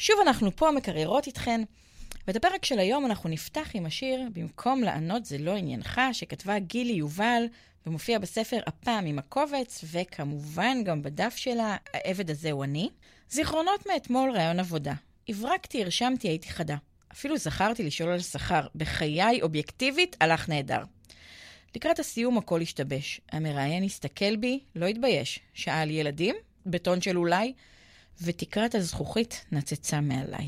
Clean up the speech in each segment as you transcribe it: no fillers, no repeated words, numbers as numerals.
שוב אנחנו פה מקריירות איתכן, ואת הפרק של היום אנחנו נפתח עם השיר "במקום לענות זה לא עניינך", שכתבה גילי יובל, ומופיע בספר הפעם עם הקובץ, וכמובן גם בדף שלה, העבד הזה הוא אני. זיכרונות מאתמול רעיון עבודה. הברקתי, הרשמתי, הייתי חדה. אפילו זכרתי לשאול על שכר. בחיי אובייקטיבית הלך נהדר. לקראת הסיום הכל השתבש. המראיין הסתכל בי, לא התבייש. שאל ילדים, בטון של אולי, ותקרת הזכוכית נצצה מעליי.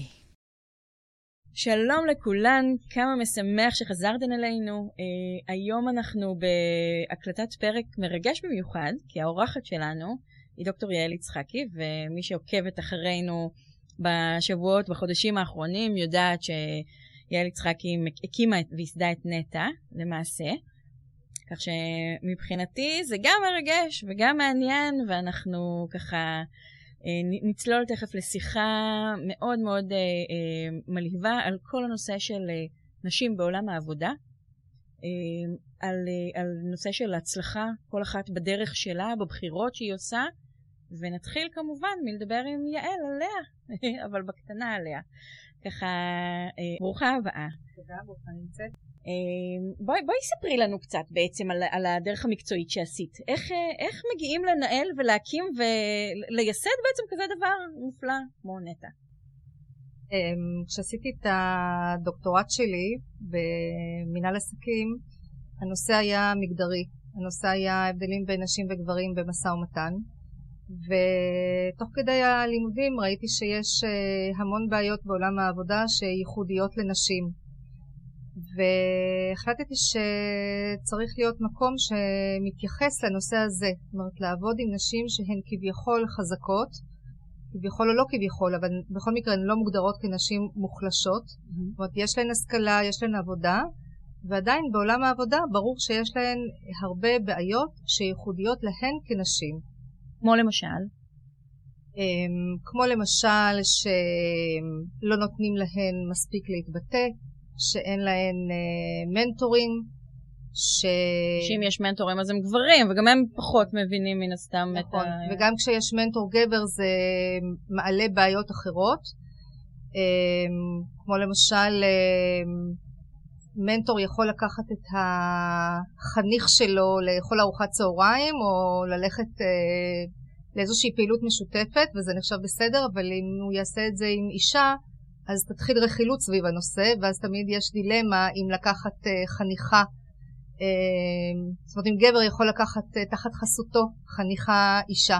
שלום לכולן, כמה משמח שחזרתן אלינו. היום אנחנו בהקלטת פרק מרגש במיוחד, כי האורחת שלנו היא דוקטור יעל יצחקי, ומי שעוקבת אחרינו בשבועות, בחודשים האחרונים, יודעת שיעל יצחקי הקימה ויסדה את נטע, למעשה. כך שמבחינתי זה גם מרגש וגם מעניין, ואנחנו ככה נצלול תכף לשיחה מאוד מאוד מלהיבה על כל הנושא של נשים בעולם העבודה, על נושא של הצלחה, כל אחת בדרך שלה, בבחירות שהיא עושה, ונתחיל כמובן מלדבר עם יעל עליה, אבל בקטנה עליה. ככה, ברוכה הבאה. תודה, ברוכה נמצאת. בואי ספרי לנו קצת בעצם על הדרך המקצועית שעשית. איך מגיעים לנהל ולהקים ולייסד בעצם כזה דבר מופלא כמו נטע? כשעשיתי את הדוקטורט שלי במנהל עסקים, הנושא היה מגדרי. הנושא היה הבדלים בין נשים וגברים במשא ומתן. ותוך כדי הלימודים ראיתי שיש המון בעיות בעולם העבודה שייחודיות לנשים. והחלטתי שצריך להיות מקום שמתייחס לנושא הזה. זאת אומרת, לעבוד עם נשים שהן כביכול חזקות, כביכול או לא כביכול, אבל בכל מקרה הן לא מוגדרות כנשים מוחלשות. זאת אומרת, יש להן השכלה, יש להן עבודה, ועדיין בעולם העבודה ברור שיש להן הרבה בעיות שייחודיות להן כנשים. כמו למשל? כמו למשל שלא נותנים להן מספיק להתבטא, שאין להן מנטורים, שאם יש מנטורים אז הם גברים, וגם הם פחות מבינים מן הסתם. נכון, וגם כשיש מנטור גבר זה מעלה בעיות אחרות, כמו למשל מנטור יכול לקחת את החניך שלו לאכול ארוחת צהריים, או ללכת לאיזושהי פעילות משותפת, וזה נחשב בסדר, אבל אם הוא יעשה את זה עם אישה, אז תתחיל רכילות סביב הנושא, ואז תמיד יש דילמה אם לקחת חניכה, זאת אומרת אם גבר יכול לקחת תחת חסותו חניכה אישה.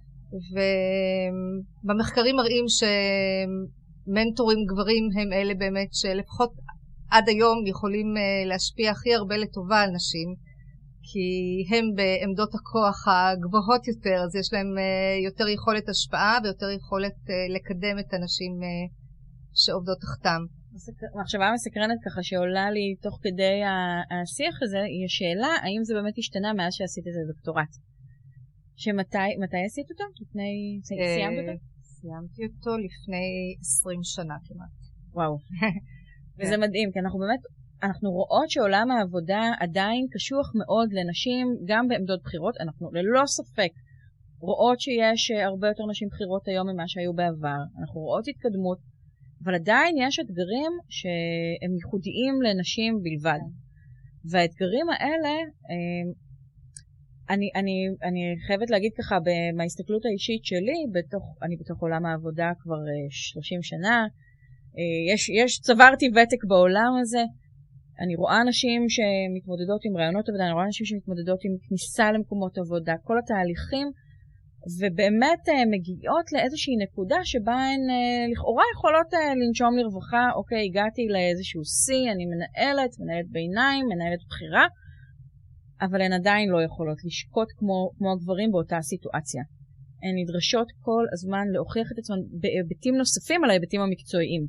ובמחקרים מראים שמנטורים גברים הם אלה באמת שלפחות עד היום יכולים להשפיע הכי הרבה לטובה על נשים, כי הם בעמדות הכוח הגבוהות יותר, אז יש להם יותר יכולת השפעה ויותר יכולת לקדם את הנשים שעובדות תחתם. מחשבה מסקרנת ככה שעולה לי תוך כדי השיח הזה, היא השאלה האם זה באמת השתנה מאז שעשית את הדוקטורט. מתי עשית אותו? סיימת אותו? סיימתי אותו לפני 20 שנה כמעט. וואו. וזה מדהים, כי אנחנו רואות שעולם העבודה עדיין קשוח מאוד לנשים, גם בעמדות בחירות. אנחנו ללא ספק רואות שיש הרבה יותר נשים בחירות היום ממה שהיו בעבר. אנחנו רואות התקדמות, אבל עדיין יש אתגרים שהם ייחודיים לנשים בלבד. והאתגרים האלה, אני חייבת להגיד ככה, מההסתכלות האישית שלי, אני בתוך עולם העבודה כבר 30 שנה, צברתי ותק בעולם הזה. אני רואה נשים שמתמודדות עם רעיונות עבודה, אני רואה נשים שמתמודדות עם כניסה למקומות עבודה, כל התהליכים, ובאמת מגיעות לאיזושהי נקודה שבה הן לכאורה יכולות לנשום לרווחה. אוקיי, הגעתי לאיזשהו שיא, אני מנהלת ביניים, מנהלת בחירה, אבל הן עדיין לא יכולות לשקוט כמו הגברים באותה סיטואציה. הן נדרשות כל הזמן להוכיח את עצמן בהיבטים נוספים על ההיבטים המקצועיים.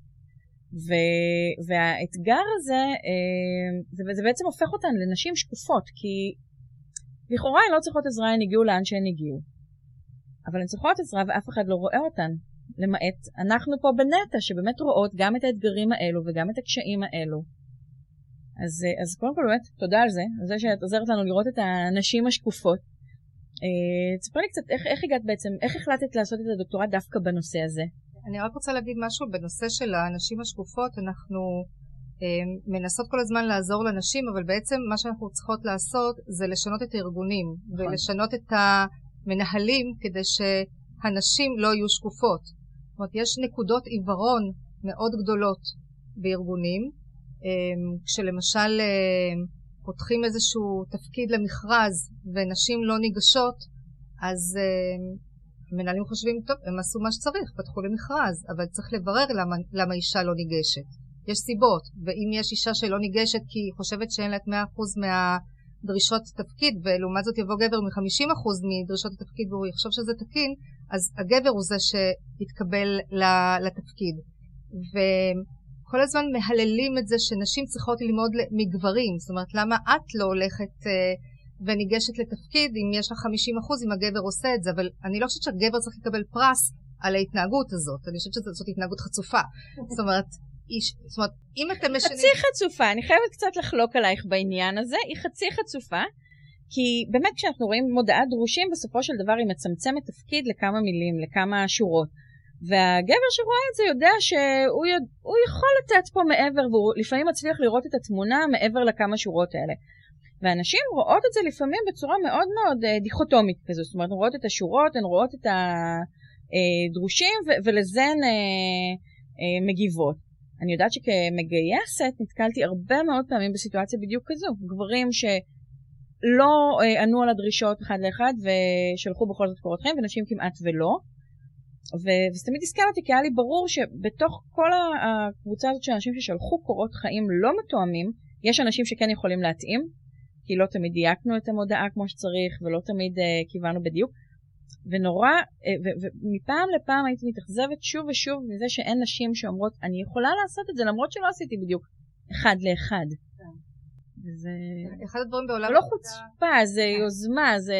והאתגר הזה, זה בעצם הופך אותן לנשים שקופות, כי לכאורה הן לא צריכות עזרה, הן הגיעו לאן שהן הגיעו. אבל הן צריכות עזרה ואף אחד לא רואה אותן, למעט אנחנו פה בנטע שבאמת רואות גם את האתגרים האלו וגם את הקשיים האלו. אז קודם כל באמת תודה על זה, על זה שאת עוזרת לנו לראות את הנשים השקופות. תספר לי קצת איך הגעת בעצם, איך החלטת לעשות את הדוקטורט דווקא בנושא הזה? אני רק רוצה להגיד משהו בנושא של הנשים השקופות. אנחנו מנסות כל הזמן לעזור לנשים, אבל בעצם מה שאנחנו צריכות לעשות זה לשנות את הארגונים, ולשנות את המנהלים כדי שהנשים לא יהיו שקופות. זאת אומרת, יש נקודות עיוורון מאוד גדולות בארגונים, כשלמשל פותחים איזשהו תפקיד למכרז ונשים לא ניגשות, אז מנהלים חושבים, טוב, הם עשו מה שצריך, פתחו למכרז, אבל צריך לברר למה אישה לא ניגשת. יש סיבות, ואם יש אישה שלא ניגשת כי היא חושבת שאין לה את 100% מהדרישות תפקיד, ולעומת זאת יבוא גבר מ-50% מדרישות התפקיד והוא יחשוב שזה תקין, אז הגבר הוא זה שיתקבל לתפקיד. וכל הזמן מהללים את זה שנשים צריכות ללמוד מגברים, זאת אומרת, למה את לא הולכת וניגשת לתפקיד אם יש לה 50% אם הגבר עושה את זה, אבל אני לא חושבת שהגבר צריך לקבל פרס על ההתנהגות הזאת, אני חושבת שזאת התנהגות חצופה. זאת אומרת, אם אתם משנים... חצי חצופה, אני חייבת קצת לחלוק עלייך בעניין הזה, היא חצי חצופה, כי באמת כשאנחנו רואים מודעת דרושים, בסופו של דבר היא מצמצמת תפקיד לכמה מילים, לכמה שורות, והגבר שרואה את זה יודע שהוא יכול לתת פה מעבר, והוא לפעמים מצליח לראות את התמונה מעבר לכמה שורות האלה. ואנשים רואות את זה לפעמים בצורה מאוד מאוד דיכוטומית כזו, זאת אומרת, הן רואות את השורות, הן רואות את הדרושים, ולזה הן מגיבות. אני יודעת שכמגייסת נתקלתי הרבה מאוד פעמים בסיטואציה בדיוק כזו. גברים שלא ענו על הדרישות אחד לאחד ושלחו בכל זאת קורות חיים, ונשים כמעט ולא. וזה תמיד הזכר אותי, כי היה לי ברור שבתוך כל הקבוצה הזאת של אנשים ששלחו קורות חיים לא מתואמים, יש אנשים שכן יכולים להתאים, כי לא תמיד דייקנו את המודעה כמו שצריך, ולא תמיד כיוונו בדיוק. ונורא, ומפעם לפעם הייתי מתאכזבת שוב ושוב מזה שאין נשים שאומרות, אני יכולה לעשות את זה, למרות שלא עשיתי בדיוק אחד לאחד. זה... אחד הדברים בעולם... לא חוצפה, זה יוזמה, זה...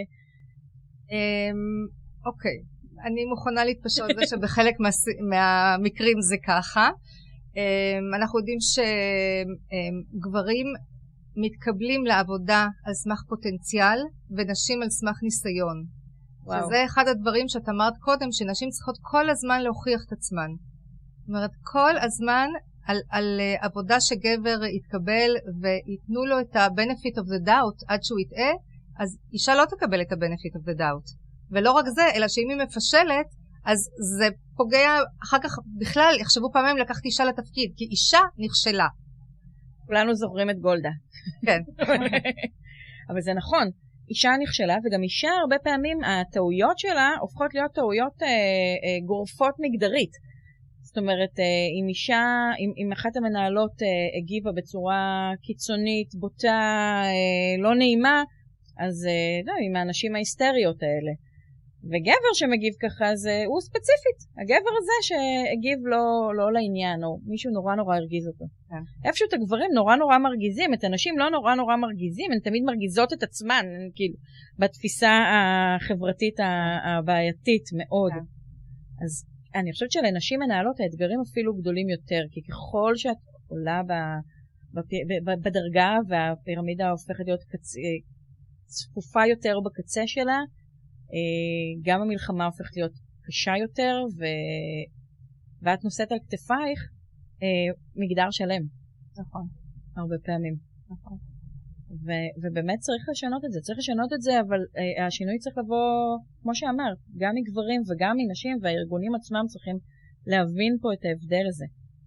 אוקיי, אני מוכנה להתפשר על זה שבחלק מהמקרים זה ככה. אנחנו יודעים שגברים מתקבלים לעבודה על סמך פוטנציאל, ונשים על סמך ניסיון. שזה אחד הדברים שאת אמרת קודם, שנשים צריכות כל הזמן להוכיח את עצמן. זאת אומרת, כל הזמן על עבודה שגבר יתקבל ויתנו לו את ה-benefit of the doubt עד שהוא יטעה, אז אישה לא תקבל את ה-benefit of the doubt. ולא רק זה, אלא שאם היא מפשלת, אז זה פוגע, אחר כך בכלל יחשבו פעמים לקחת אישה לתפקיד, כי אישה נכשלה. כולנו זוכרים את גולדה. כן. אבל זה נכון. אישה נכשלה, וגם אישה הרבה פעמים הטעויות שלה הופכות להיות טעויות גורפות מגדרית. זאת אומרת, אם אחת המנהלות הגיבה בצורה קיצונית, בוטה, לא נעימה, אז עם האנשים ההיסטריות האלה. וגבר שמגיב ככה, הוא ספציפית. הגבר הזה שהגיב לא לעניין, או מישהו נורא נורא הרגיז אותו. איפשהו את הגברים נורא נורא מרגיזים, את הנשים לא נורא נורא מרגיזים, הן תמיד מרגיזות את עצמן, כאילו, בתפיסה החברתית הבעייתית מאוד. אז אני חושבת שלנשים מנהלות האתגרים אפילו גדולים יותר, כי ככל שאת עולה בדרגה והפירמידה הופכת להיות צפופה יותר בקצה שלה, גם המלחמה הופכת להיות קשה יותר, ואת נושאת על כתפייך מגדר שלם. נכון. הרבה פעמים. נכון. ובאמת צריך לשנות את זה. צריך לשנות את זה, אבל השינוי צריך לבוא, כמו שאמרת, גם מגברים וגם מנשים, והארגונים עצמם צריכים להבין פה את ההבדל הזה.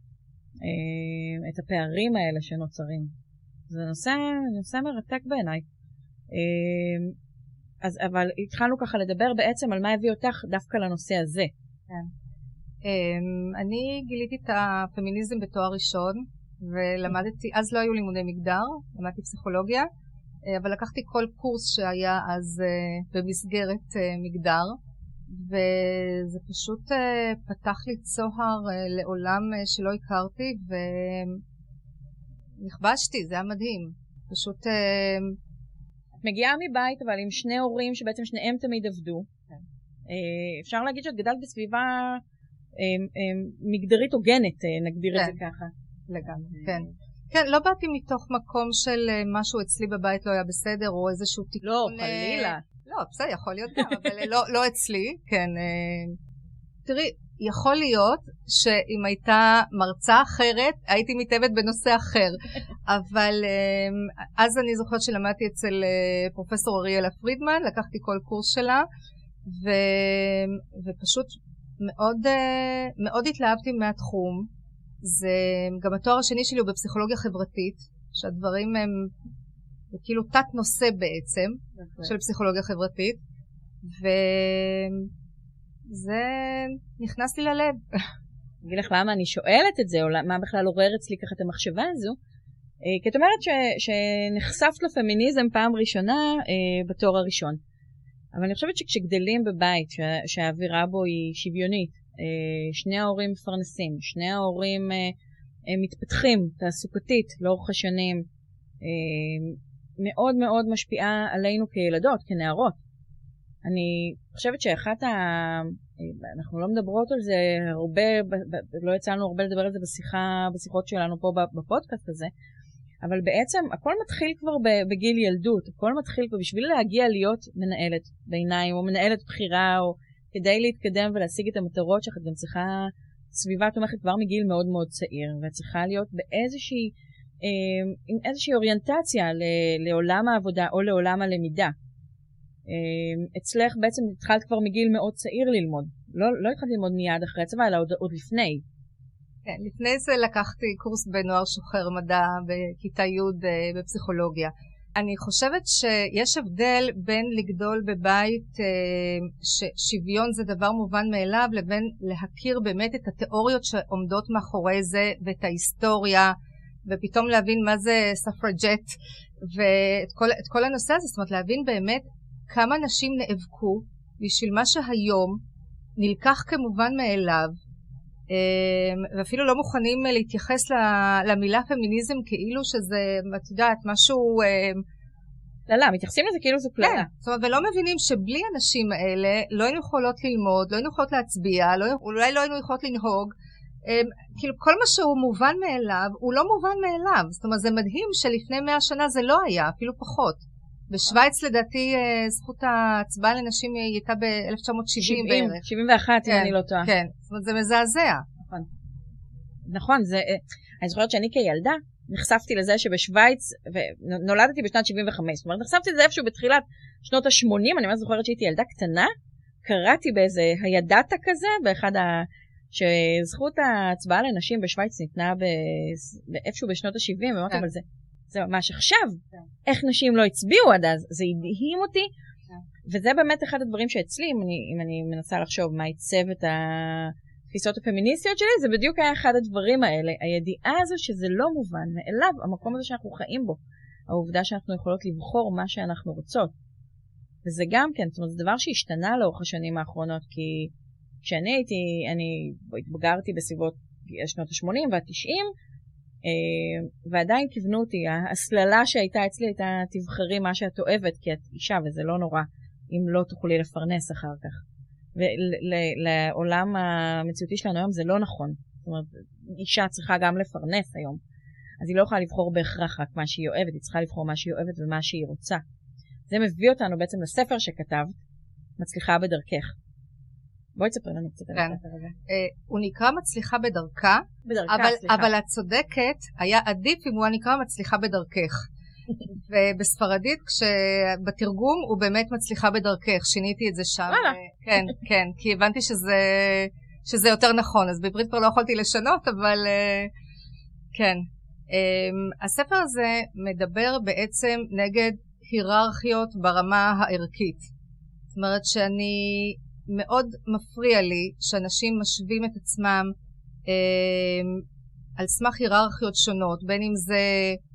את הפערים האלה שנוצרים. זה נושא מרתק בעיניי. אבל התחלנו ככה לדבר בעצם על מה הביא אותך דווקא לנושא הזה. כן. אני גיליתי את הפמיניזם בתואר ראשון, ולמדתי, אז לא היו לימודי מגדר, למדתי פסיכולוגיה, אבל לקחתי כל קורס שהיה אז במסגרת מגדר, וזה פשוט פתח לי צוהר לעולם שלא הכרתי, ונכבשתי, זה היה מדהים. פשוט... מגיעה מבית, אבל עם שני הורים שבעצם שניהם תמיד עבדו. אפשר להגיד שאת גדלת בסביבה מגדרית הוגנת, נגדיר את זה ככה. לגמרי, כן. כן, לא באתי מתוך מקום של משהו אצלי בבית לא היה בסדר, או איזשהו תיקון... לא, חלילה. לא, בסדר, יכול להיות גם, אבל לא אצלי, כן. תראי, יכול להיות שאם הייתה מרצה אחרת, הייתי מתאבת בנושא אחר. אבל אז אני זוכרת שלמדתי אצל פרופסור אריאלה פרידמן, לקחתי כל קורס שלה, ופשוט מאוד התלהבתי מהתחום. זה גם התואר השני שלי הוא בפסיכולוגיה חברתית, שהדברים הם כאילו תת נושא בעצם של פסיכולוגיה חברתית, וזה נכנס לי ללב. אגיד לך למה אני שואלת את זה, או מה בכלל עורר אצלי ככה את המחשבה הזו, כי את אומרת שנחשפת לפמיניזם פעם ראשונה בתואר הראשון. אבל אני חושבת שכשגדלים בבית, שהאווירה בו היא שוויונית, שני ההורים מפרנסים, שני ההורים מתפתחים תעסוקתית לאורך השנים, מאוד מאוד משפיעה עלינו כילדות, כנערות. אני חושבת אנחנו לא מדברות על זה הרבה, לא יצאנו הרבה לדבר על זה בשיחות שלנו פה בפודקאסט הזה, אבל בעצם הכל מתחיל כבר בגיל ילדות, הכל מתחיל כבר בשביל להגיע להיות מנהלת בעיניים, או מנהלת בחירה, או כדי להתקדם ולהשיג את המטרות שלך, את גם צריכה סביבה תומכת כבר מגיל מאוד מאוד צעיר, וצריכה להיות עם איזושהי אוריינטציה לעולם העבודה או לעולם הלמידה. אצלך בעצם התחלת כבר מגיל מאוד צעיר ללמוד. לא התחלת ללמוד מיד אחרי הצבא, אלא עוד לפני. כן, לפני זה לקחתי קורס בנוער שוחר מדע בכיתה י' בפסיכולוגיה. אני חושבת שיש הבדל בין לגדול בבית ששוויון זה דבר מובן מאליו, לבין להכיר באמת את התיאוריות שעומדות מאחורי זה ואת ההיסטוריה, ופתאום להבין מה זה ספרג'ט ואת כל הנושא הזה. זאת אומרת, להבין באמת כמה נשים נאבקו בשביל מה שהיום נלקח כמובן מאליו, ואפילו לא מוכנים להתייחס למילה פמיניזם כאילו שזה, את יודעת, משהו... לא, מתייחסים לזה כאילו זה כללה. כן, זאת אומרת, ולא מבינים שבלי הנשים האלה לא היינו יכולות ללמוד, לא היינו יכולות להצביע, אולי לא היינו יכולות לנהוג, כאילו כל מה שהוא מובן מאליו הוא לא מובן מאליו. זאת אומרת, זה מדהים שלפני 100 שנה זה לא היה, אפילו פחות. בשוויץ לדעתי זכות ההצבעה לנשים היא הייתה ב-1970 בערך. 71 אם אני לא טועה. כן, זאת אומרת זה מזעזע. נכון, אני זוכרת שאני כילדה נחשפתי לזה שבשוויץ, ונולדתי בשנת 75, זאת אומרת נחשפתי לזה איפשהו בתחילת שנות ה-80, אני זוכרת שהייתי ילדה קטנה, קראתי באיזה הידעתה כזה, שזכות ההצבעה לנשים בשוויץ ניתנה איפשהו בשנות ה-70, ואמרתי על זה. זה ממש עכשיו, איך נשים לא הצביעו עד אז, זה הדהים אותי, וזה באמת אחד הדברים שאצלי, אם אני מנסה לחשוב מה ייצב את התפיסות הפמיניסטיות שלי, זה בדיוק היה אחד הדברים האלה, הידיעה הזו שזה לא מובן מאליו, המקום הזה שאנחנו חיים בו, העובדה שאנחנו יכולות לבחור מה שאנחנו רוצות, וזה גם כן, זאת אומרת, זה דבר שהשתנה לאורך השנים האחרונות, כי כשאני התבגרתי בסביבות שנות ה-80 וה-90, ועדיין כיוונו אותי, הסללה שהייתה אצלי הייתה תבחרי מה שאת אוהבת כי את אישה וזה לא נורא אם לא תוכלי לפרנס אחר כך, ולעולם המציאותי שלנו היום זה לא נכון. זאת אומרת, אישה צריכה גם לפרנס היום, אז היא לא יכולה לבחור בהכרח רק מה שהיא אוהבת, היא צריכה לבחור מה שהיא אוהבת ומה שהיא רוצה. זה מביא אותנו בעצם לספר שכתבת, מצליחה בדרכך. בואי תספר לנו קצת על הספר הזה. הוא נקרא מצליחה בדרכה, אבל את צודקת, היה עדיף אם הוא נקרא מצליחה בדרכך. ובספרדית, בתרגום, הוא באמת מצליחה בדרכך. שיניתי את זה שם. כן, כן, כי הבנתי שזה יותר נכון. אז בעברית כבר לא יכולתי לשנות, אבל כן. הספר הזה מדבר בעצם נגד היררכיות ברמה הערכית. זאת אומרת שאני... מאוד מפריע לי שאנשים משווים את עצמם על סמך היררכיות שונות, בין אם זה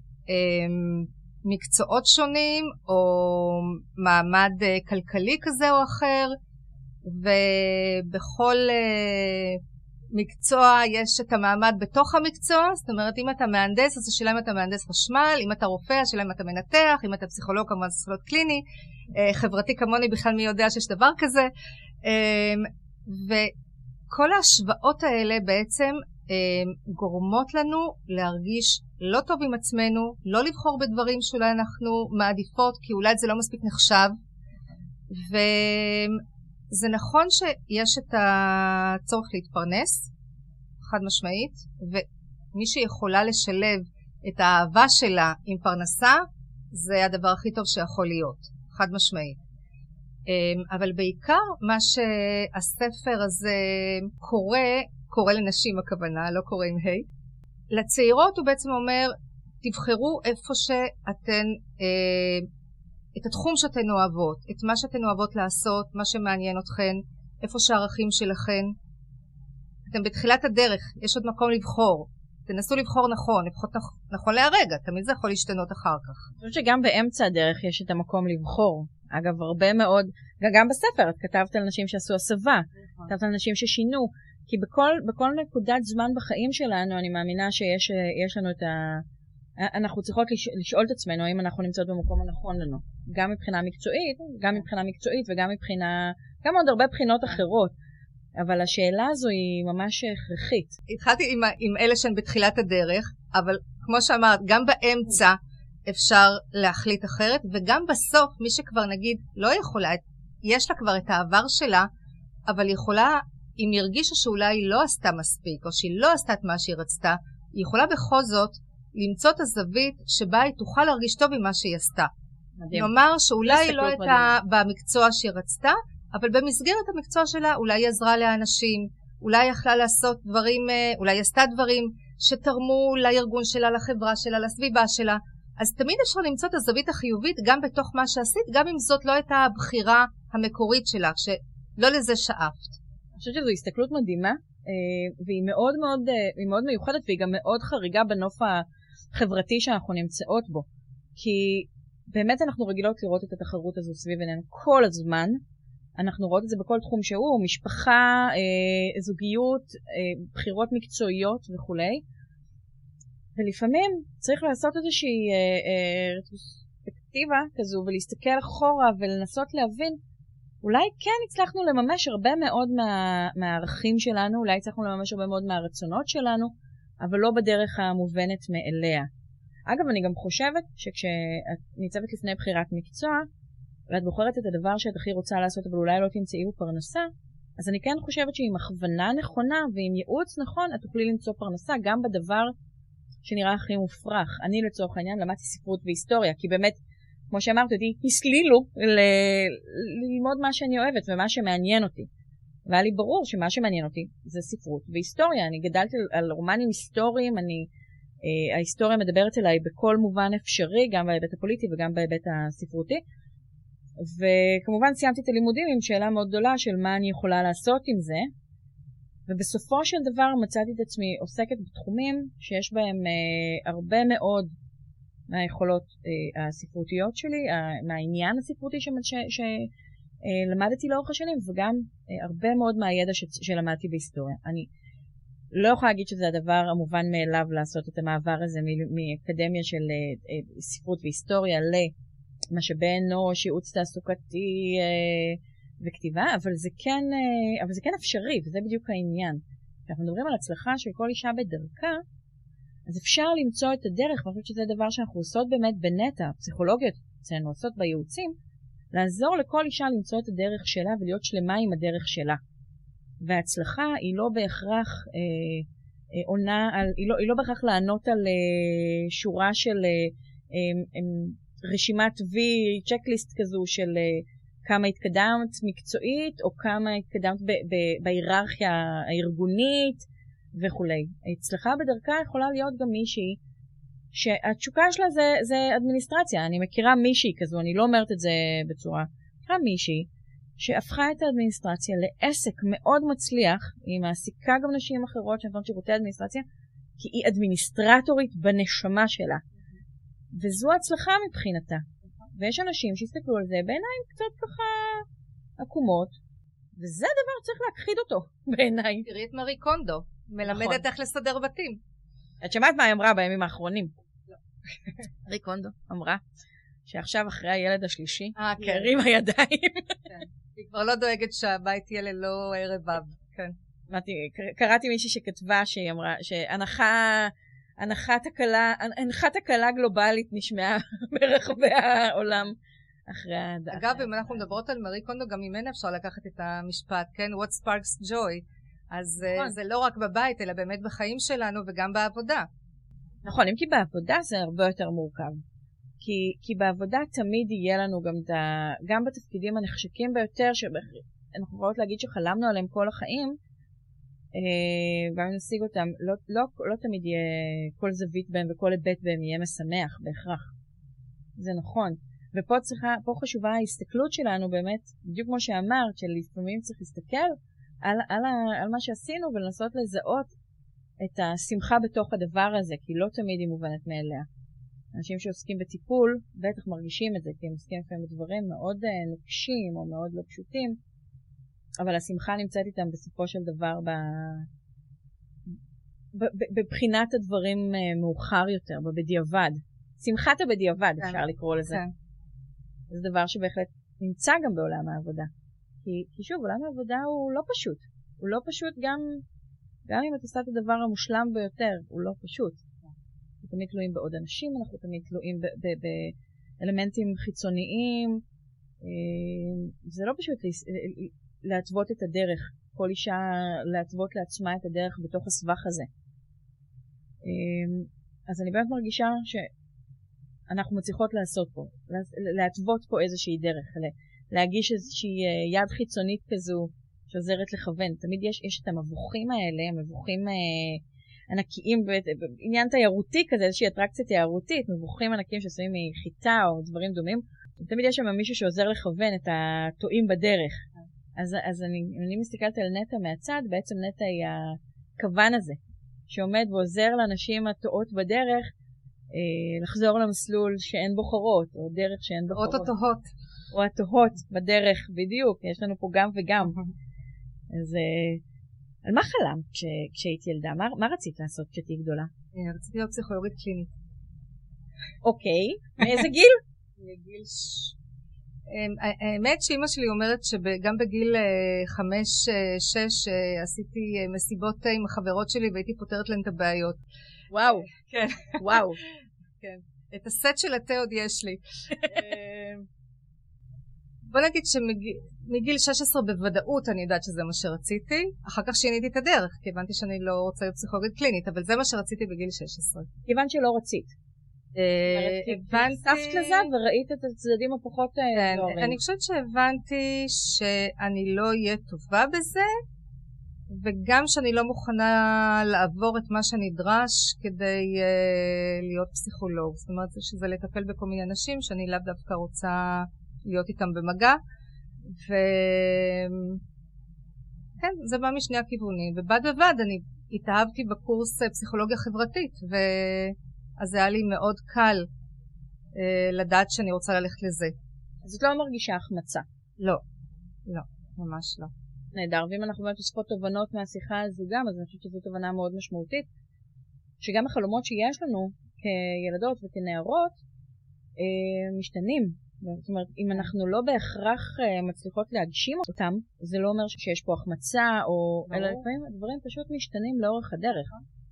מקצועות שונים או מעמד כלכלי כזה או אחר, ובכל מקצוע יש את המעמד בתוך המקצוע. זאת אומרת, אם אתה מהנדס אז השאלה אם אתה מהנדס חשמל, אם אתה רופא השאלה אם אתה מנתח, אם אתה פסיכולוג כמובן פסיכולוג קליני, חברתי כמוני בכלל מי יודע שיש דבר כזה. וכל ההשוואות האלה בעצם גורמות לנו להרגיש לא טוב עם עצמנו, לא לבחור בדברים שאולי אנחנו מעדיפות כי אולי זה לא מספיק נחשב, זה נכון שיש את הצורך להתפרנס, חד משמעית, ומי שיכולה לשלב את האהבה שלה עם פרנסה, זה הדבר הכי טוב שיכול להיות, חד משמעית. אבל בעיקר מה שהספר הזה קורא לנשים הכוונה, לא קורא עם היי. לצעירות הוא בעצם אומר, תבחרו איפה שאתן, את התחום שאתן אוהבות, את מה שאתן אוהבות לעשות, מה שמעניין אתכן, איפה שהערכים שלכן. אתם בתחילת הדרך, יש עוד מקום לבחור. תנסו לבחור נכון, לפחות נכון להרגע, תמיד זה יכול להשתנות אחר כך. אני חושבת שגם באמצע הדרך יש את המקום לבחור. אגב, הרבה מאוד, גם בספר, את כתבת על נשים שעשו הסבה, כתבת על נשים ששינו, כי בכל נקודת זמן בחיים שלנו, אני מאמינה שיש לנו את אנחנו צריכות לשאול את עצמנו האם אנחנו נמצאות במקום הנכון לנו. גם מבחינה מקצועית, גם עוד הרבה בחינות אחרות. אבל השאלה הזו היא ממש הכרחית. התחלתי עם אלה שהן בתחילת הדרך, אבל כמו שאמרת, גם באמצע אפשר להחליט אחרת, וגם בסוף, מי שכבר נגיד לא יכולה, יש לה כבר את העבר שלה, אבל יכולה, אם היא הרגישה שאולי היא לא עשתה מספיק, או שהיא לא עשתה את מה שהיא רצתה, היא יכולה בכל זאת למצוא את הזווית שבה היא תוכל להרגיש טוב עם מה שהיא עשתה. נאמר שאולי היא לא הייתה במקצוע שהיא רצתה, אבל במסגרת המקצוע שלה אולי היא עזרה לאנשים, אולי היא יכלה לעשות דברים, אולי היא עשתה דברים שתרמו לארגון שלה, לחברה שלה, לסביבה שלה. אז תמיד אפשר למצוא את הזווית החיובית גם בתוך מה שעשית, גם אם זאת לא הייתה הבחירה המקורית שלך, שלא לזה שאפת. אני חושבת שזו הסתכלות מדהימה, והיא מאוד מאוד, היא מאוד מיוחדת, והיא גם מאוד חריגה בנוף החברתי שאנחנו נמצאות בו. כי באמת אנחנו רגילות לראות את התחרות הזו סביב עינינו כל הזמן, אנחנו רואות את זה בכל תחום שהוא, משפחה, זוגיות, בחירות מקצועיות וכו'. ולפעמים צריך לעשות איזושהי רטרוספקטיבה כזו, ולהסתכל אחורה ולנסות להבין, אולי כן הצלחנו לממש הרבה מאוד מהערכים שלנו, אולי הצלחנו לממש הרבה מאוד מהרצונות שלנו, אבל לא בדרך המובנת מאליה. אגב, אני גם חושבת שכשאת ניצבת לפני בחירת מקצוע, ואת בוחרת את הדבר שאת הכי רוצה לעשות, אבל אולי לא תמצאי פרנסה, אז אני כן חושבת שעם הכוונה נכונה ועם ייעוץ נכון, את תוכלי למצוא פרנסה גם בדבר שנראה הכי מופרך. אני לצורך העניין למדתי ספרות והיסטוריה, כי באמת, כמו שאמרת, אותי הסלילו ללמוד מה שאני אוהבת ומה שמעניין אותי. והיה לי ברור שמה שמעניין אותי זה ספרות והיסטוריה. אני גדלתי על רומנים היסטוריים, ההיסטוריה מדברת אליי בכל מובן אפשרי, גם בהיבט הפוליטי וגם בהיבט הספרותי. וכמובן סיימתי את הלימודים עם שאלה מאוד גדולה של מה אני יכולה לעשות עם זה, ובסופו של דבר מצאתי את עצמי עוסקת בתחומים שיש בהם הרבה מאוד מהיכולות הספרותיות שלי, מהעניין הספרותי שלמדתי לאורך השנים, וגם הרבה מאוד מהידע שלמדתי בהיסטוריה. אני לא יכולה להגיד שזה הדבר המובן מאליו לעשות את המעבר הזה מאקדמיה של ספרות והיסטוריה משאבי אנוש, ייעוץ תעסוקתי וכתיבה, אבל זה כן אפשרי, וזה בדיוק העניין. כשאנחנו מדברים על הצלחה של כל אישה בדרכה, אז אפשר למצוא את הדרך, ואני חושבת שזה דבר שאנחנו עושות באמת בנטע, הפסיכולוגיות אצלנו עושות בייעוצים, לעזור לכל אישה למצוא את הדרך שלה ולהיות שלמה עם הדרך שלה. וההצלחה היא לא בהכרח היא לא בהכרח לענות על שורה של רשימת וי, צ'קליסט כזו של כמה התקדמת מקצועית, או כמה התקדמת בהיררכיה הארגונית וכולי. ההצלחה בדרכה יכולה להיות גם מישהי שהתשוקה שלה זה אדמיניסטרציה. אני מכירה מישהי כזו, אני לא אומרת את זה בצורה, מכירה מישהי שהפכה את האדמיניסטרציה לעסק מאוד מצליח, היא מעסיקה גם נשים אחרות שנתנות שירותי אדמיניסטרציה, כי היא אדמיניסטרטורית בנשמה שלה. וזו הצלחה מבחינתה. ויש אנשים שהסתכלו על זה בעיניים קצת ככה עקומות, וזה דבר צריך להכחיד אותו בעיניי. תראי את מארי קונדו, מלמדת איך לסדר בתים. את שמעת מה היא אמרה בימים האחרונים? לא. מארי קונדו אמרה שעכשיו אחרי הילד השלישי, הרים הידיים. היא כבר לא דואגת שהבית יהיה ללא רבב. כן. קראתי מישהי שכתבה שהיא אמרה שהנחת הקלה גלובלית נשמעה ברחבי העולם. אגב, אם אנחנו מדברות על מארי קונדו, גם ממנה אפשר לקחת את המשפט, כן? What sparks joy. אז זה לא רק בבית, אלא באמת בחיים שלנו וגם בעבודה. נכון, אם כי בעבודה זה הרבה יותר מורכב. כי בעבודה תמיד יהיה לנו גם בתפקידים הנחשקים ביותר, שאנחנו יכולות להגיד שחלמנו עליהם כל החיים, ואם נשיג אותם, לא תמיד יהיה כל זווית בהם וכל היבט בהם יהיה משמח בהכרח. זה נכון. ופה חשובה ההסתכלות שלנו באמת, בדיוק כמו שאמרת, שלפעמים צריך להסתכל על מה שעשינו ולנסות לזהות את השמחה בתוך הדבר הזה, כי לא תמיד היא מובנת מאליה. אנשים שעוסקים בטיפול בטח מרגישים את זה, כי הם עוסקים לפעמים בדברים מאוד נוקשים או מאוד לא פשוטים, אבל השמחה נמצאת איתם בסופו של דבר בבחינת הדברים מאוחר יותר, בדיעבד. שמחת הבדיעבד, אפשר לקרוא לזה. זה דבר שבהחלט נמצא גם בעולם העבודה. כי שוב, עולם העבודה הוא לא פשוט. הוא לא פשוט גם אם את עושה את הדבר המושלם ביותר, הוא לא פשוט. אנחנו תמיד תלויים בעוד אנשים, אנחנו תמיד תלויים באלמנטים חיצוניים. זה לא פשוט להתוות את הדרך. כל אישה להתוות לעצמה את הדרך בתוך הסבך הזה. אז אני באמת מרגישה שאנחנו מצליחות לעשות פה, להתוות פה איזושהי דרך, להגיש איזושהי יד חיצונית כזו שעוזרת לכוון. תמיד יש את המבוכים האלה, מבוכים ענקיים, בעניין תיירותי כזה, איזושהי אטרקציה תיירותית, מבוכים ענקיים שעשויים מחיטה או דברים דומים. תמיד יש שם מישהו שעוזר לכוון את הטועים בדרך. אז אני מסתכלת על נטע מהצד, בעצם נטע היא הכוון הזה, שעומד ועוזר לאנשים הטועות בדרך, לחזור למסלול שאין בוחרות, או דרך שאין בוחרות. או התוהות. או התוהות בדרך, בדיוק, יש לנו פה גם וגם. אז על מה חלמת כשהיית ילדה? מה רצית לעשות כשהייתי גדולה? רציתי להיות פסיכולוגית קלינית. אוקיי, מאיזה גיל? בגיל האמת שאמא שלי אומרת שגם בגיל 5-6 עשיתי מסיבות עם החברות שלי והייתי פותרת להן את הבעיות. וואו. כן. וואו. כן. את הסט של התה עוד יש לי. בוא נגיד שמגיל 16 בוודאות אני יודעת שזה מה שרציתי. אחר כך שיניתי את הדרך, כי הבנתי שאני לא רוצה להיות פסיכולוגית קלינית, אבל זה מה שרציתי בגיל 16. כיוון שלא רצית. הבנת לזה וראית את הצדדים הפחות דורים. אני חושבת שהבנתי שאני לא אהיה טובה בזה, וגם שאני לא מוכנה לעבור את מה שנדרש כדי להיות פסיכולוג. זאת אומרת שזה לטפל בכל מיני אנשים שאני לאו דווקא רוצה להיות איתם במגע, וכן, זה בא משני הכיוונים. ובד בבד אני התאהבתי בקורס פסיכולוגיה חברתית, אז זה היה לי מאוד קל לדעת שאני רוצה ללכת לזה. אז את לא מרגישה החמצה? לא, לא, ממש לא. נהדר, ואם אנחנו באמת עושות תובנות מהשיחה הזו גם, אז אני חושבת שזו תובנה מאוד משמעותית, שגם החלומות שיש לנו כילדות וכנערות משתנים. זאת אומרת, אם אנחנו לא בהכרח מצליחות להגשים אותם, זה לא אומר שיש פה החמצה, אלא לפעמים הדברים פשוט משתנים לאורך הדרך.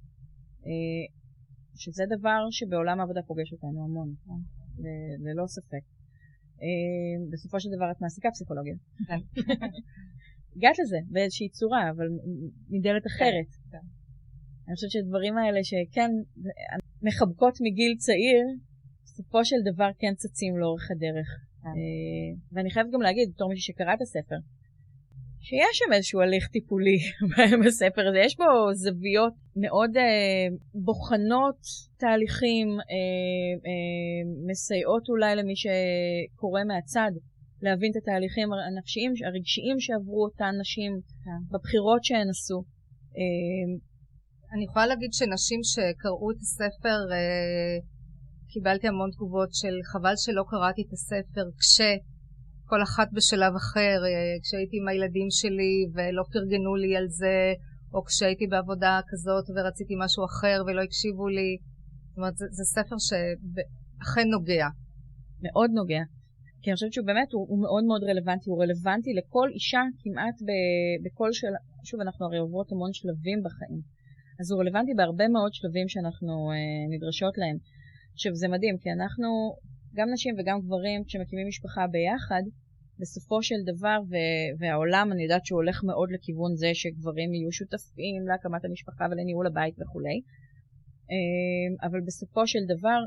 שזה דבר שבעולם העבודה פוגש אותנו המון, ללא ספק. בסופו של דבר את מעסיקה פסיכולוגיה. הגעת לזה באיזושהי צורה, אבל מדלת אחרת. אני חושבת שהדברים האלה שכן מחבקות מגיל צעיר, בסופו של דבר כן צצים לאורך הדרך. ואני חייבת גם להגיד, בתור מישהו שקרא את הספר, שיש שם איזשהו הליך טיפולי בספר הזה. יש בו זוויות מאוד בוחנות תהליכים, מסייעות אולי למי שקורא מהצד, להבין את התהליכים הנפשיים, הרגשיים שעברו אותן נשים בבחירות שהן עשו. אני יכולה להגיד שנשים שקראו את הספר, קיבלתי המון תגובות של חבל שלא קראתי את הספר כל אחת בשלב אחר, כשהייתי עם הילדים שלי ולא פרגנו לי על זה, או כשהייתי בעבודה כזאת ורציתי משהו אחר ולא הקשיבו לי. זאת אומרת, זה ספר שאכן נוגע. מאוד נוגע. כי אני חושבת שהוא באמת, הוא מאוד מאוד רלוונטי. הוא רלוונטי לכל אישה כמעט בכל שלב. שוב, אנחנו הרי עוברות המון שלבים בחיים. אז הוא רלוונטי בהרבה מאוד שלבים שאנחנו נדרשות להם. עכשיו, זה מדהים, כי אנחנו גם נשים וגם גברים, כשמקימים משפחה ביחד, בסופו של דבר, והעולם, אני יודעת שהוא הולך מאוד לכיוון זה שגברים יהיו שותפים להקמת המשפחה ולניהול הבית וכו'. אבל בסופו של דבר,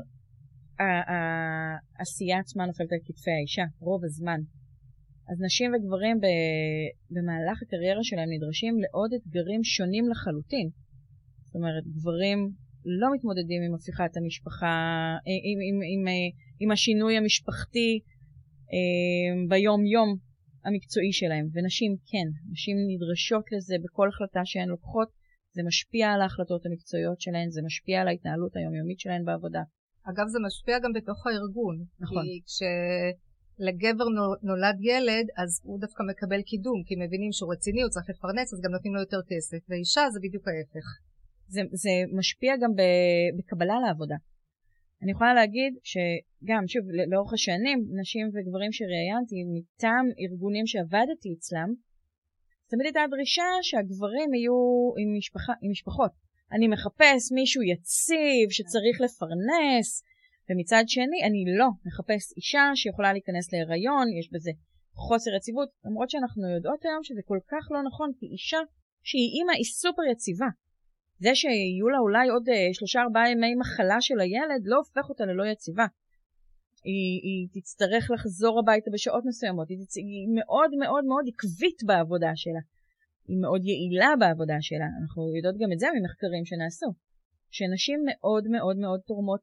העשייה עצמה נופלת על כתפי האישה, רוב הזמן. אז נשים וגברים במהלך הקריירה שלהם נדרשים לעוד אתגרים שונים לחלוטין. זאת אומרת, גברים לא מתמודדים עם הפיכת המשפחה, עם השינוי המשפחתי ביום-יום המקצועי שלהם. ונשים כן, נשים נדרשות לזה בכל החלטה שהן לוקחות. זה משפיע על ההחלטות המקצועיות שלהן, זה משפיע על ההתנהלות היומיומית שלהן בעבודה. אגב, זה משפיע גם בתוך הארגון. נכון. כי כשלגבר נולד ילד, אז הוא דווקא מקבל קידום, כי מבינים שהוא רציני, הוא צריך לפרנס, אז גם נותנים לו יותר כסף. ואישה זה בדיוק ההפך. זה משפיע גם בקבלה לעבודה. אני יכולה להגיד שגם, שוב, לאורך השנים, נשים וגברים שראיינתי מטעם ארגונים שעבדתי אצלם, תמיד הייתה הדרישה שהגברים יהיו עם משפחות. אני מחפש מישהו יציב שצריך לפרנס, ומצד שני אני לא מחפש אישה שיכולה להיכנס להיריון, יש בזה חוסר יציבות, למרות שאנחנו יודעות היום שזה כל כך לא נכון, כי אישה שהיא אימא היא סופר יציבה. זה שיהיו לה אולי עוד 3-4 ימי מחלה של הילד לא הופך אותה ללא יציבה. היא תצטרך לחזור הביתה בשעות מסוימות, היא מאוד מאוד מאוד עקבית בעבודה שלה. היא מאוד יעילה בעבודה שלה. אנחנו יודעות גם את זה ממחקרים שנעשו. שנשים מאוד מאוד מאוד תורמות,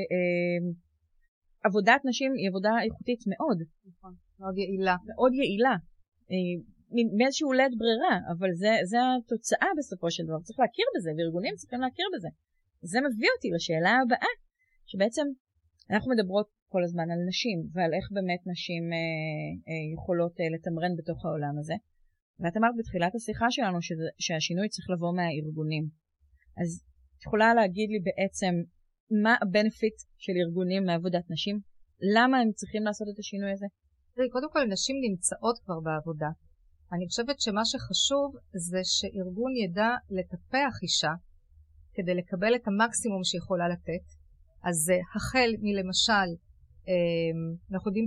עבודת נשים היא עבודה איכותית מאוד. נכון, מאוד יעילה. מאוד יעילה. מאיזשהו לית ברירה, אבל זה התוצאה בסופו של דבר. צריך להכיר בזה, וארגונים צריכים להכיר בזה. זה מביא אותי לשאלה הבאה, שבעצם אנחנו מדברות כל הזמן על נשים, ועל איך באמת נשים יכולות לתמרן בתוך העולם הזה. ואת אמרת בתחילת השיחה שלנו שהשינוי צריך לבוא מהארגונים. אז את יכולה להגיד לי בעצם מה הבנפיט של ארגונים מעבודת נשים? למה הם צריכים לעשות את השינוי הזה? קודם כל, נשים נמצאות כבר בעבודה. אני חושבת שמה שחשוב זה שארגון ידע לטפח אישה כדי לקבל את המקסימום שיכולה לתת. אז החל מלמשל, אנחנו יודעים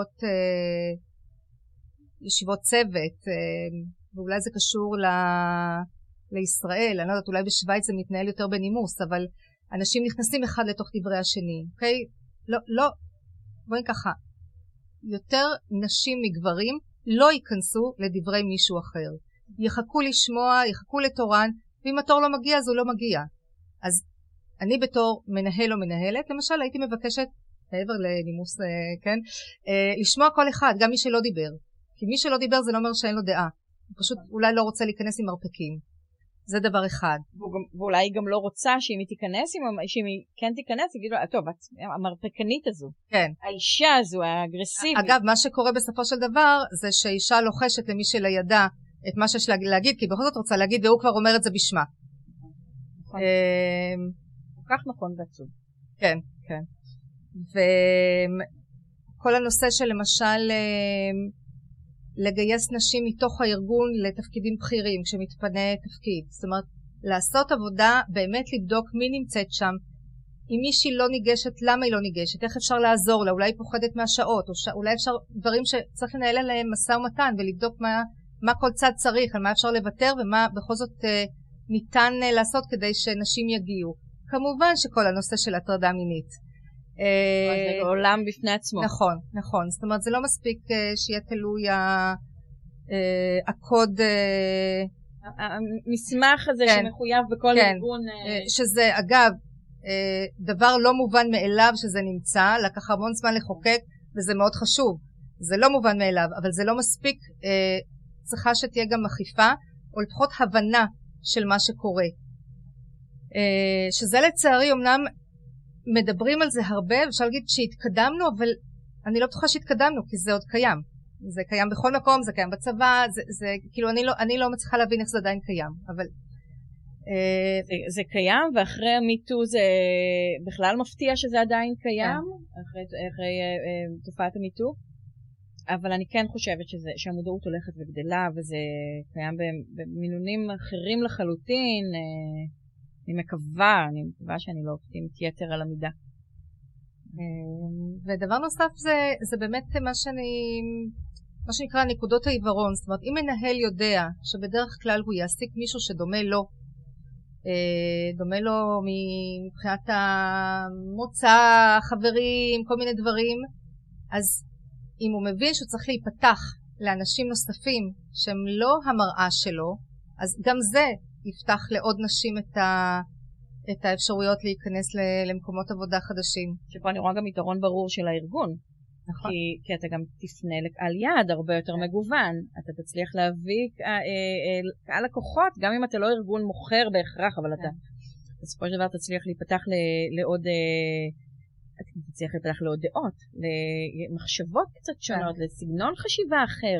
בישיבות צוות, ואולי זה קשור לישראל, אני לא יודעת, אולי בשוויץ זה מתנהל יותר בנימוס, אבל אנשים נכנסים אחד לתוך דברי השני, אוקיי? לא, בואי ככה, יותר נשים מגברים לא ייכנסו לדברי מישהו אחר. יחכו לשמוע, יחכו לתורן, ואם התור לא מגיע, אז הוא לא מגיע. אז אני בתור מנהל או מנהלת, למשל הייתי מבקשת, מעבר לנימוס, כן, לשמוע כל אחד, גם מי שלא דיבר. כי מי שלא דיבר זה לא אומר שאין לו דעה. הוא פשוט אולי לא רוצה להיכנס עם מרפקים. זה דבר אחד. ואולי היא גם לא רוצה שאם היא תיכנס, שאם היא כן תיכנס, היא תגיד, טוב, את המרפקנית הזו. כן. האישה הזו, האגרסיבית. אגב, מה שקורה בסופו של דבר, זה שהאישה לוחשת למי שלידה את מה שיש להגיד, כי בכל זאת רוצה להגיד, והוא כבר אומר את זה בשמה. נכון. כל כך נכון ועצוב. כן, כן. וכל הנושא של למשל לגייס נשים מתוך הארגון לתפקידים בכירים כשמתפנה תפקיד. זאת אומרת, לעשות עבודה, באמת לבדוק מי נמצאת שם. אם מישהי לא ניגשת, למה היא לא ניגשת? איך אפשר לעזור לה? אולי היא פוחדת מהשעות, או אולי אפשר דברים שצריך לנהל עליהם משא ומתן ולבדוק מה כל צד צריך, על מה אפשר לוותר ומה בכל זאת ניתן לעשות כדי שנשים יגיעו. כמובן שכל הנושא של הטרדה מינית. זה עולם בפני עצמו. נכון, נכון. זאת אומרת, זה לא מספיק שיהיה תלוי הקוד, המסמך הזה שמחויב בכל ארגון. שזה אגב דבר לא מובן מאליו שזה נמצא, לקח המון זמן לחוקק וזה מאוד חשוב. זה לא מובן מאליו, אבל זה לא מספיק, צריכה שתהיה גם אכיפה או לפחות הבנה של מה שקורה. שזה לצערי אמנם מדברים על זה הרבה, אפשר להגיד שהתקדמנו, אבל אני לא בטוחה שהתקדמנו, כי זה עוד קיים. זה קיים בכל מקום, זה קיים בצבא, זה כאילו אני לא מצליחה להבין איך זה עדיין קיים, אבל זה קיים, ואחרי המיטו זה בכלל מפתיע שזה עדיין קיים, אחרי תופעת המיטו, אבל אני כן חושבת שהמודעות הולכת וגדלה, וזה קיים במינונים אחרים לחלוטין. אני מקווה שאני לא אופטימית יתר על המידה. ודבר נוסף זה באמת מה שנקרא נקודות העיוורון. זאת אומרת, אם מנהל יודע שבדרך כלל הוא יעסיק מישהו שדומה לו, דומה לו מבחינת המוצא, חברים, כל מיני דברים, אז אם הוא מבין שהוא צריך להיפתח לאנשים נוספים שהם לא המראה שלו, אז גם זה יפתח לעוד נשים את האפשרויות להיכנס למקומות עבודה חדשים. שפה אני רואה גם יתרון ברור של הארגון. נכון. כי אתה גם תפנה לקהל יעד הרבה יותר מגוון. אתה תצליח להביא קהל לקוחות, גם אם אתה לא ארגון מוכר בהכרח, אבל אתה בסופו של דבר תצליח להיפתח לעוד... אתה תצליח להיפתח לעוד דעות, למחשבות קצת שונות, לסגנון חשיבה אחר.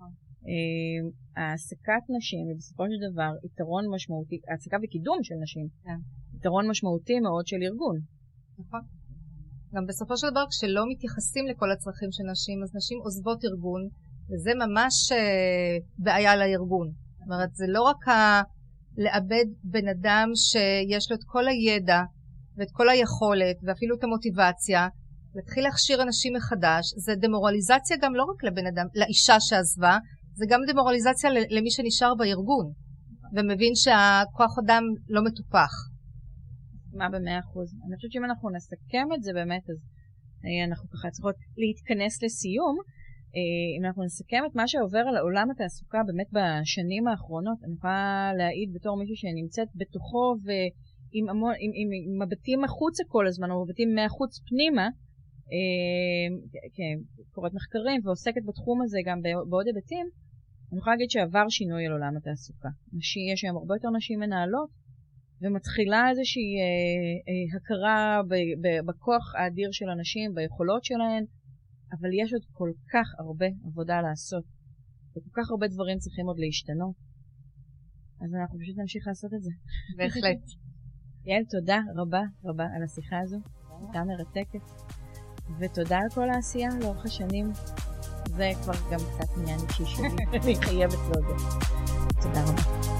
העסקת נשים, בסופו של דבר, יתרון משמעותי, העסקה וקידום של נשים, יתרון משמעותי מאוד של ארגון. נכון. גם בסופו של דבר, כשלא מתייחסים לכל הצרכים של נשים, אז נשים עוזבות ארגון, וזה ממש בעיה לארגון. זאת אומרת, זה לא רק לאבד בן אדם שיש לו את כל הידע, ואת כל היכולת, ואפילו את המוטיבציה, להתחיל להכשיר אנשים מחדש, זה דמורליזציה גם לא רק לבן אדם, לאישה שעזבה, זה גם דמורליזציה למי שנשאר בארגון, ומבין שהכוח אדם לא מטופח. מה ב100%? אני חושבת שאם אנחנו נסכם את זה באמת, אז אנחנו ככה צריכות להתכנס לסיום. אם אנחנו נסכם את מה שעובר על עולם התעסוקה באמת בשנים האחרונות, אני יכולה להעיד בתור מישהו שנמצאת בתוכו עם מבטים החוצה כל הזמן, או מבטים מהחוץ פנימה, קוראת מחקרים ועוסקת בתחום הזה גם בעוד היבטים, אני יכולה להגיד שעבר שינוי על עולם התעסוקה. יש היום הרבה יותר נשים מנהלות, ומתחילה איזושהי הכרה בכוח האדיר של הנשים, ביכולות שלהן, אבל יש עוד כל כך הרבה עבודה לעשות, וכל כך הרבה דברים צריכים עוד להשתנות. אז אנחנו פשוט נמשיך לעשות את זה. בהחלט. יעל, תודה רבה רבה על השיחה הזו. הייתה מרתקת. ותודה על כל העשייה לאורך השנים. זה כבר גם קצת עניין אישי שלי. אני חייבת להודות. תודה רבה.